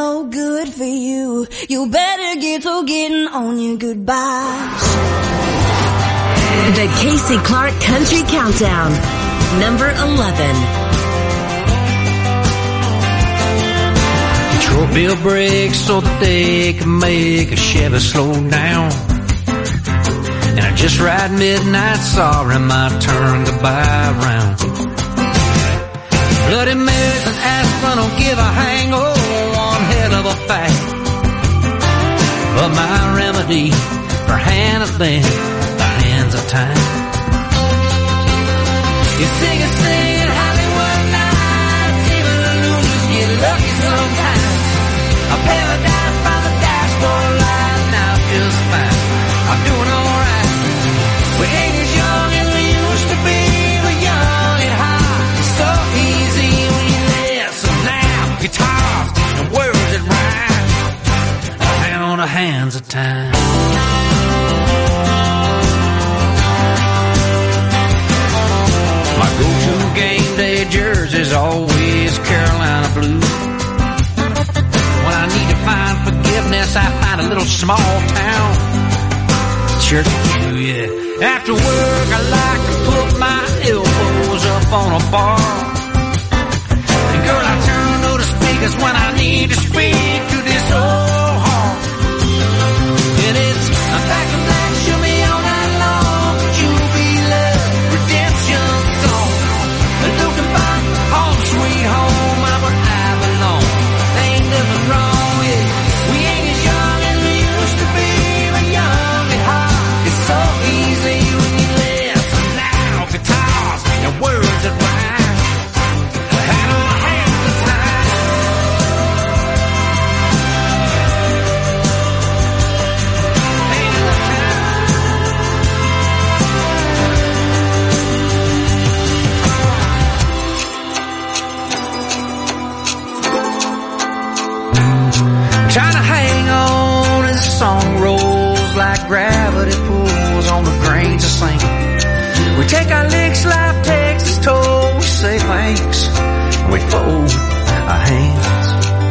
no good for you. You better get to getting on your goodbyes. The Casey Clark Country Countdown, number 11. Detroit built brakes so that they can make a Chevy slow down. And I just ride midnight, sorry my turn to buy round. Bloody Marys and aspirin don't give a hang, oh, one hell of a fact. But my remedy for handling the hands of time. You sing it, Hollywood nights, even the losers get lucky sometimes. A paradise by the dashboard light, now just fine. I'm doing alright. We ain't as young as we used to be, but young and hot. It's so easy when you listen now. Guitars and words that rhyme. Hang on the hands of time. My go-to game day jersey's always Carolina blue. When I need to find forgiveness, I find a little small town church pew, yeah. After work, I like to put my elbows up on a bar. And girl, I turn to the speakers when I need to speak to this old heart. And it's a back in black, show me all night long. You'll be love, redemption song. Looking back, home sweet home, I'm where I belong. There ain't nothing wrong with it. We ain't as young as we used to be, but young and hot. It's so easy when you listen now. Guitars and words that rhyme. Hand on hands of time. Trying to hang on as the song rolls like gravity pulls on the grains of sand. We take our licks, life takes its toll. We say thanks, and we fold our hands.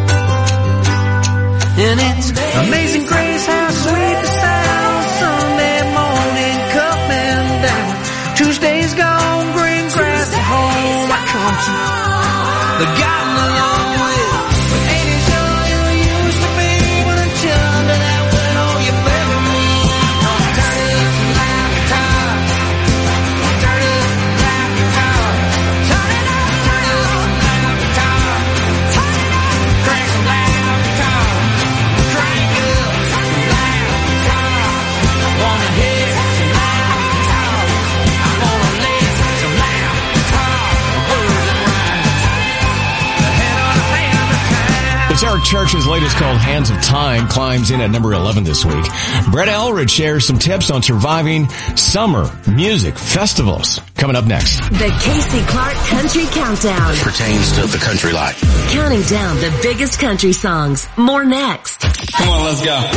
And it's amazing grace how sweet the sound. Sunday morning coming down. Tuesday's gone, green grass at home. I come to the gotten along with. We ain't as young as we used to be, but until under that window you better me. Turn it up some loud guitar. Turn it up some loud guitar. Turn it up some loud guitar. Turn it up, crank some loud guitar. Crank up some loud guitar. I wanna hear some loud guitar. I wanna listen some loud guitar. Words that rhyme. Head on a hand of time. It's Eric Church's latest called Hands of Time climbs in at number 11 this week. Brett Eldridge shares some tips on surviving summer music festivals. Coming up next. The Casey Clark Country Countdown. Pertains to the country life. Counting down the biggest country songs. More next. Come on, let's go.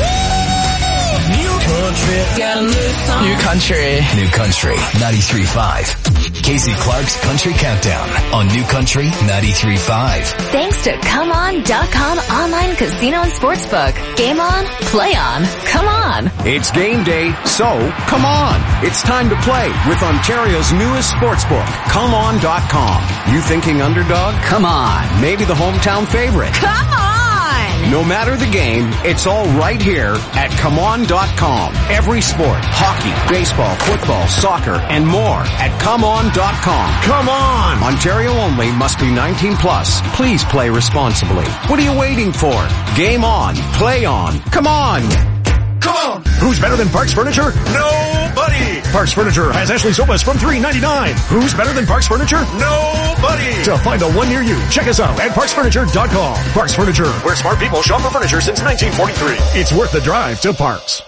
New country. New country. 93.5. Casey Clark's Country Countdown on New Country 93.5. Thanks to ComeOn.com online casino and sportsbook. Game on, play on, come on. It's game day, so come on. It's time to play with Ontario's newest sportsbook, ComeOn.com. You thinking underdog? Come on. Maybe the hometown favorite. Come on! No matter the game, it's all right here at ComeOn.com. Every sport, hockey, baseball, football, soccer, and more at ComeOn.com. Come on! Ontario only, must be 19 plus. Please play responsibly. What are you waiting for? Game on. Play on. Come on! Come on! Who's better than Parks Furniture? Nobody! Parks Furniture has Ashley sofas from $3.99. Who's better than Parks Furniture? Nobody! To find the one near you, check us out at parksfurniture.com. Parks Furniture, where smart people shop for furniture since 1943. It's worth the drive to Parks.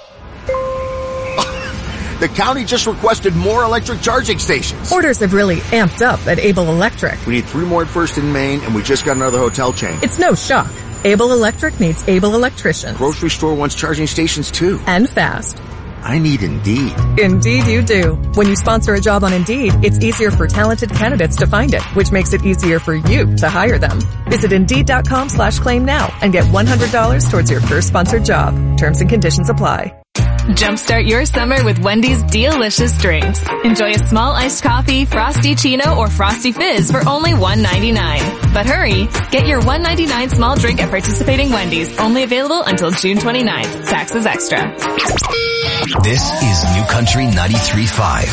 The county just requested more electric charging stations. Orders have really amped up at Able Electric. We need 3 more at First and Main, and we just got another hotel chain. It's no shock. Able Electric needs able electricians. Grocery store wants charging stations too. And fast. I need Indeed. Indeed you do. When you sponsor a job on Indeed, it's easier for talented candidates to find it, which makes it easier for you to hire them. Visit Indeed.com/claim now and get $100 towards your first sponsored job. Terms and conditions apply. Jumpstart your summer with Wendy's delicious drinks. Enjoy a small iced coffee, Frosty Chino, or Frosty Fizz for only $1.99. But hurry, get your $1.99 small drink at participating Wendy's. Only available until June 29th. Taxes extra. This is New Country 93.5,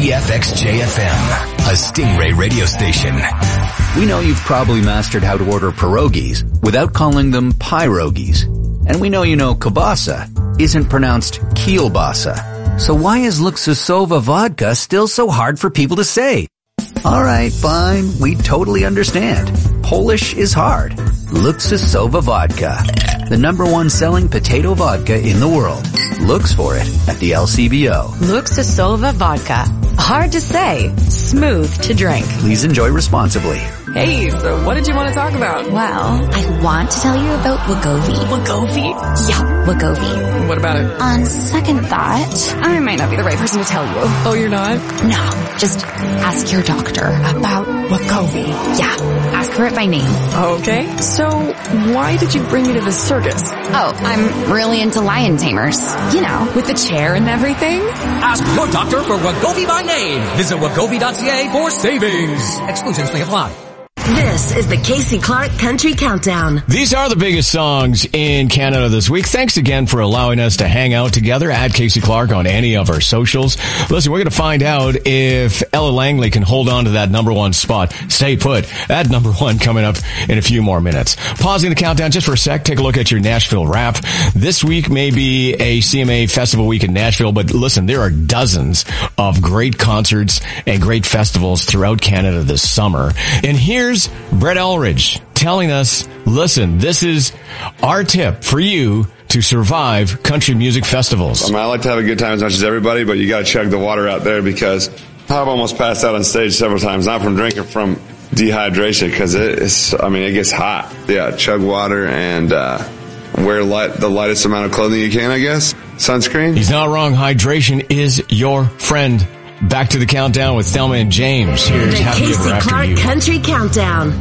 CFXJFM, a Stingray radio station. We know you've probably mastered how to order pierogies without calling them pyrogies. And we know you know kielbasa isn't pronounced kielbasa. So why is Luksusova vodka still so hard for people to say? Alright, fine, we totally understand. Polish is hard. Luksusova vodka, the #1 selling potato vodka in the world. Looks for it at the LCBO. Luksusova vodka. Hard to say, smooth to drink. Please enjoy responsibly. Hey, so what did you want to talk about? Well, I want to tell you about Wegovy. Wegovy? Yeah, Wegovy. What about it? On second thought, I might not be the right person to tell you. Oh, you're not? No, just ask your doctor about Wegovy. Yeah, ask her it by name. Okay, so why did you bring me to the circus? Oh, I'm really into lion tamers. You know, with the chair and everything? Ask your doctor for Wegovy by name. Visit Wegovy.ca for savings. Exclusions may apply. This is the Casey Clark Country Countdown. These are the biggest songs in Canada this week. Thanks again for allowing us to hang out together at Casey Clark on any of our socials. Listen, we're going to find out if Ella Langley can hold on to that #1 spot. Stay put. At #1 coming up in a few more minutes. Pausing the countdown just for a sec. Take a look at your Nashville Wrap. This week may be a CMA festival week in Nashville, but listen, there are dozens of great concerts and great festivals throughout Canada this summer. And here's Brett Elridge telling us, listen, this is our tip for you to survive country music festivals. I mean, I like to have a good time as much as everybody, but you got to chug the water out there because I've almost passed out on stage several times, not from drinking, from dehydration, because it gets hot. Yeah, chug water and wear the lightest amount of clothing you can, I guess. Sunscreen. He's not wrong. Hydration is your friend. Back to the countdown with Thelma and James. Here's the Happy Casey Ever After Clark You. Country Countdown.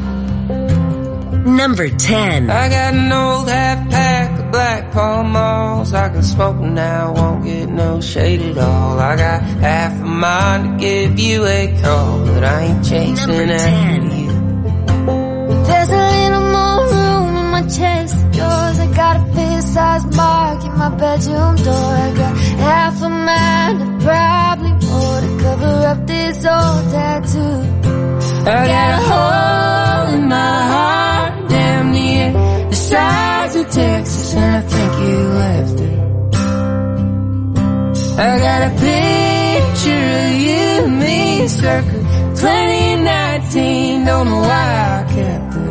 Number 10. I got an old half pack of Black Pall Malls. I can smoke them now, won't get no shade at all. I got half a mind to give you a call, but I ain't chasing after you. There's a little more room in my chest of drawers. I got a fist-sized mark in my bedroom door. I got half a mind and probably more to cover up this old tattoo. I got a hole in my heart, damn near the size of Texas, and I think you left it. I got a picture of you and me circa 2019, don't know why I kept it.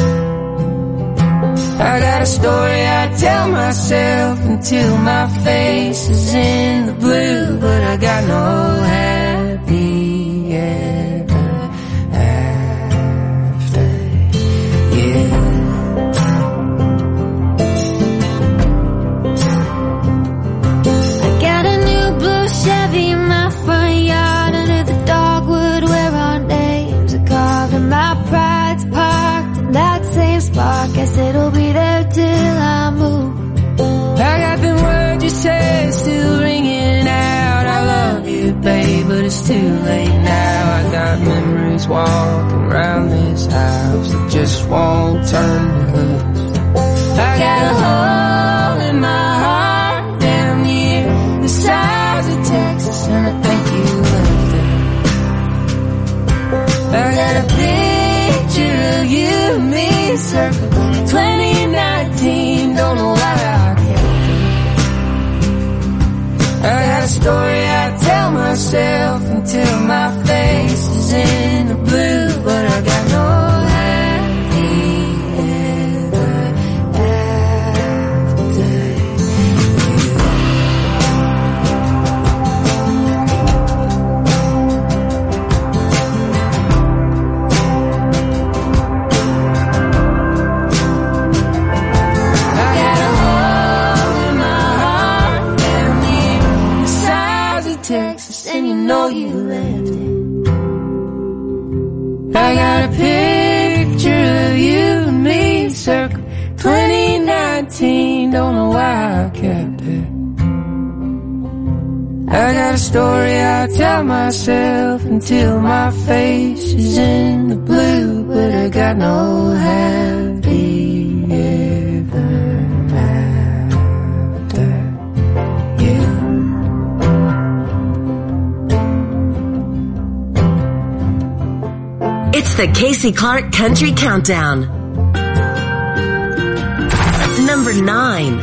I got a story I tell myself until my face is in the blue, but I got no happy ever after you. I got a new blue Chevy in my front yard under the dogwood where our names are carved, and my pride's parked in that same spot. Guess it'll be there till I move. I got them words you said still ringing out. I love you, babe, but it's too late now. I got memories walking around this house that just won't turn me loose. I got a hole in my heart, damn near the size of Texas, and I think you left it. I got a picture of you and me circa 2019, don't know why I kept it. I got a story I tell myself until my face is in the blue, but I got no happy ever after kept it. I got a story I tell myself until my face is in the blue, but I got no happy ever after you. It's the Casey Clark Country Countdown. Number 9.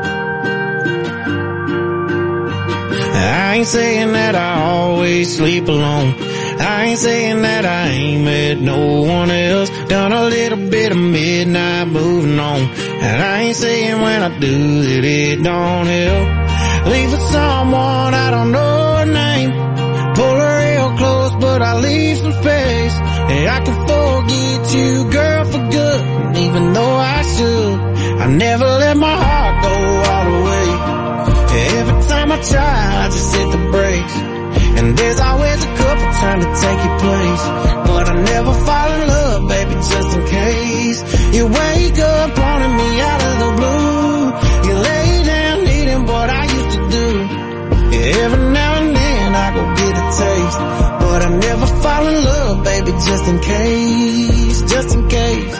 I ain't saying that I always sleep alone. I ain't saying that I ain't met no one else. Done a little bit of midnight moving on. And I ain't saying when I do that it don't help. Leave with someone I don't know her name. Pull her real close but I leave some space. Hey, I can forget you, girl, for good. And even though I should, I never let my heart go all the way. Every time I try, I just hit the brakes. And there's always a couple trying to take your place. But I never fall in love, baby, just in case. You wake up wanting me out of the blue. You lay down needing what I used to do. Every now and then I go get a taste. But I never fall in love, baby, just in case. Just in case.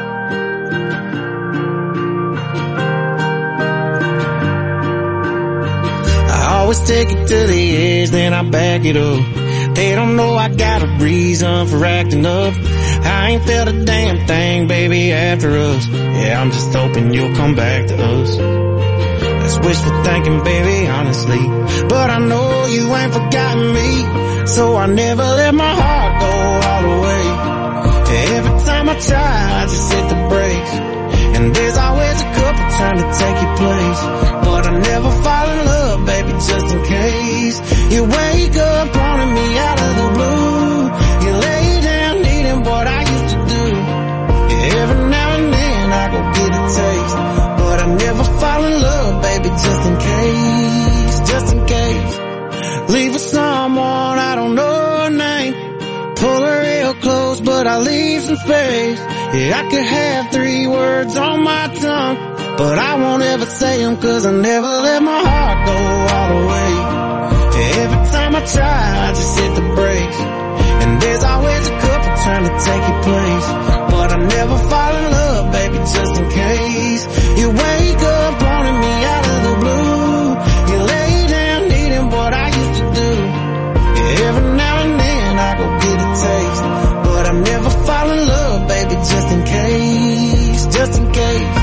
Always take it to the edge, then I back it up. They don't know I got a reason for acting up. I ain't felt a damn thing, baby, after us. Yeah, I'm just hoping you'll come back to us. That's wishful thinking, baby, honestly. But I know you ain't forgotten me. So I never let my heart go all the way. Every time I try, I just hit the brakes. And there's always a couple trying to take your place. But I never fall in love, baby, just in case. You wake up wanting me out of the blue. You lay down needing what I used to do. Every now and then I go get a taste. But I never fall in love, baby, just in case. Just in case. Leave with someone I don't know her name. Pull her real close, but I leave some space. Yeah, I could have 3 words on my tongue, but I won't ever say them, cause I never let my heart go all the way. Every time I try, I just hit the brakes. And there's always a couple trying to take your place. But I never fall in love, baby, just in case. You wake up wanting me out of the blue. You lay down needing what I used to do. Every now and then I go get a taste. But I never fall in love, baby, just in case. Just in case.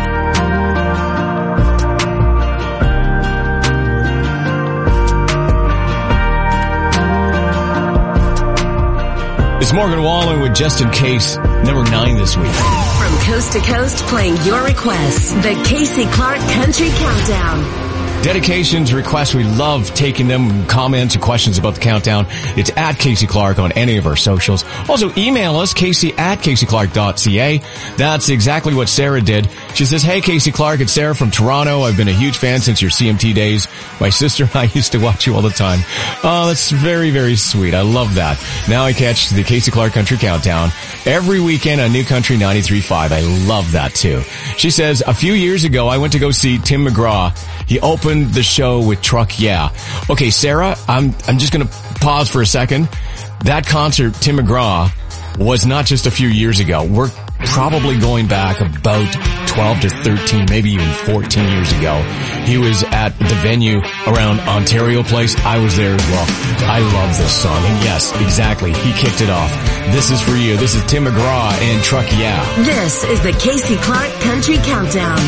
It's Morgan Wallen with Just In Case, number 9 this week. From coast to coast, playing your requests. The Casey Clark Country Countdown. Dedications, requests, we love taking them, comments and questions about the countdown. It's at Casey Clark on any of our socials. Also email us, casey@caseyclark.ca. That's exactly what Sarah did. She says, hey Casey Clark, it's Sarah from Toronto. I've been a huge fan since your CMT days. My sister and I used to watch you all the time. Oh, that's very, very sweet. I love that. Now I catch the Casey Clark Country Countdown every weekend on New Country 93.5. I love that too. She says, a few years ago I went to go see Tim McGraw. He opened the show with Truck Yeah. Okay, Sarah, I'm just gonna pause for a second. That concert, Tim McGraw, was not just a few years ago. We're probably going back about 12 to 13, maybe even 14 years ago. He was at the venue around Ontario Place. I was there as well. I love this song. And yes, exactly. He kicked it off. This is for you. This is Tim McGraw and Truck Yeah. This is the Casey Clark Country Countdown.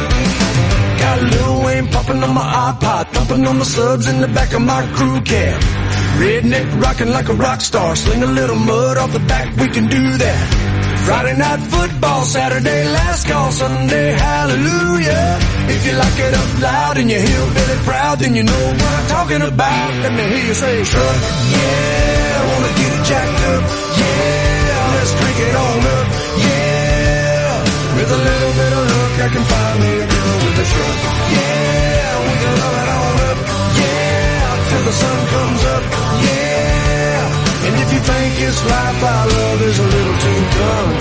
Got Lil Wayne popping on my iPod, thumping on the subs in the back of my crew cab. Redneck rocking like a rock star, sling a little mud off the back, we can do that. Friday night football, Saturday last call, Sunday hallelujah. If you like it up loud and you're hillbilly proud, then you know what I'm talking about. Let me hear you say, truck, yeah, I wanna get it jacked up, yeah, let's drink it on up, yeah. With a little bit of luck, I can find me a girl with a truck, yeah, we can love it on up, yeah, till the sun comes up, yeah. And if you think it's life, our love is a little too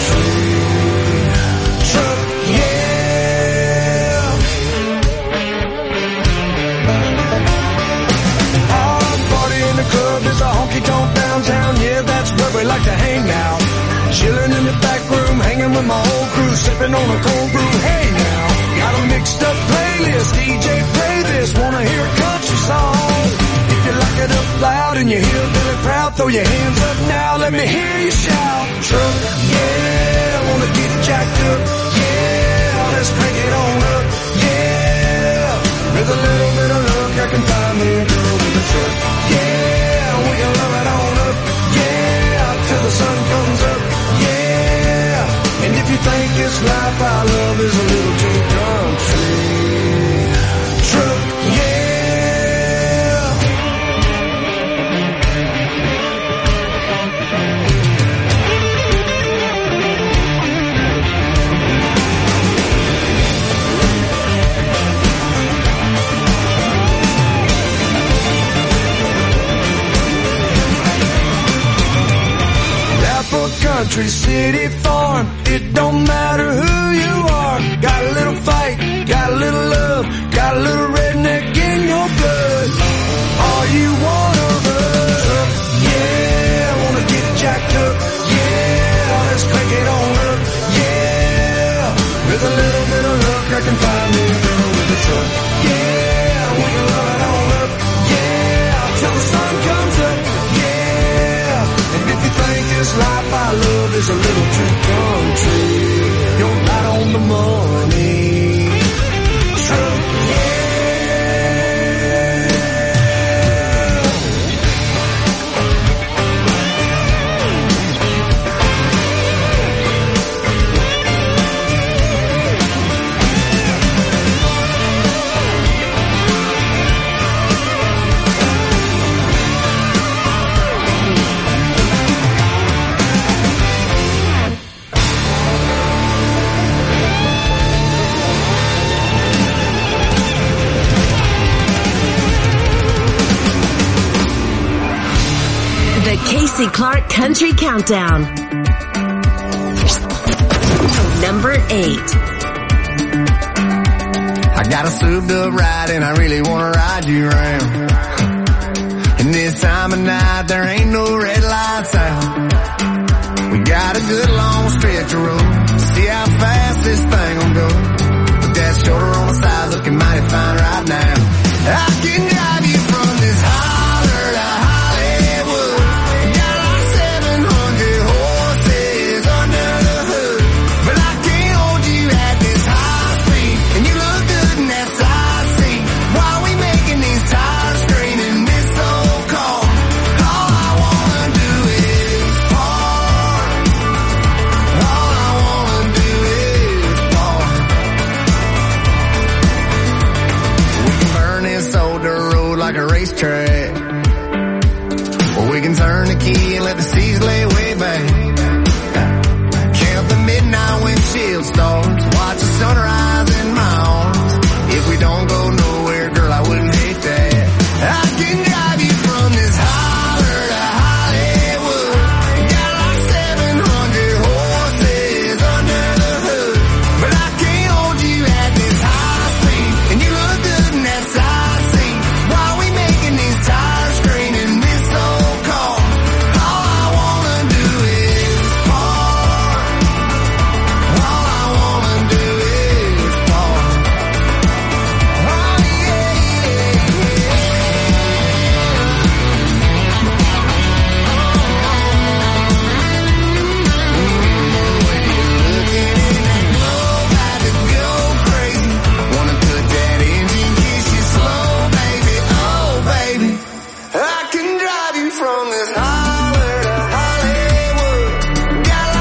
country. Truck, yeah. with my whole crew, sipping on a cold brew. Hey now, got a mixed up playlist. DJ, play this. Wanna hear a country song? If you like it up loud and you hear Billy Proud, throw your hands up now. Let me hear you shout. Truck, yeah, I wanna get jacked up. Yeah, let's crank it on up. Yeah, with a little bit of luck, I can find me a girl with a truck. Yeah, we can love it on up. Yeah, till the sun comes up. Yeah, and if you think this life I love is a little too country, truck, yeah. Country, city, farm, it don't matter who you are. Got a little fight, got a little love, got a little redneck in your blood. Are you one of us? Yeah, wanna get jacked up. Yeah, let's crank it on up. Yeah, with a little bit of luck, I can find me a girl with a truck. Yeah, we can love it on up. Yeah, till the sun comes up. Yeah, and if you think this life I love is a little too country, you're right on the money. Truck, yeah. The Casey Clark Country Countdown. Number 8. I got a souped up ride and I really wanna ride you around. And this time of night there ain't no red lights out. We got a good long stretch of road. See how fast this thing gon' go. With that shoulder on the side looking mighty fine right now. I can drive you from this holler to Hollywood. Got like 700 horses under the hood. But I can't hold you at this high speed. And you look good in that side seat. Why we making these tires scream in this old car? All I wanna do is park. All I wanna do is park. We can burn this old dirt road like a racetrack. Or we can turn the key and let the seas lay way back. Count the midnight windshield stars. Watch the sunrise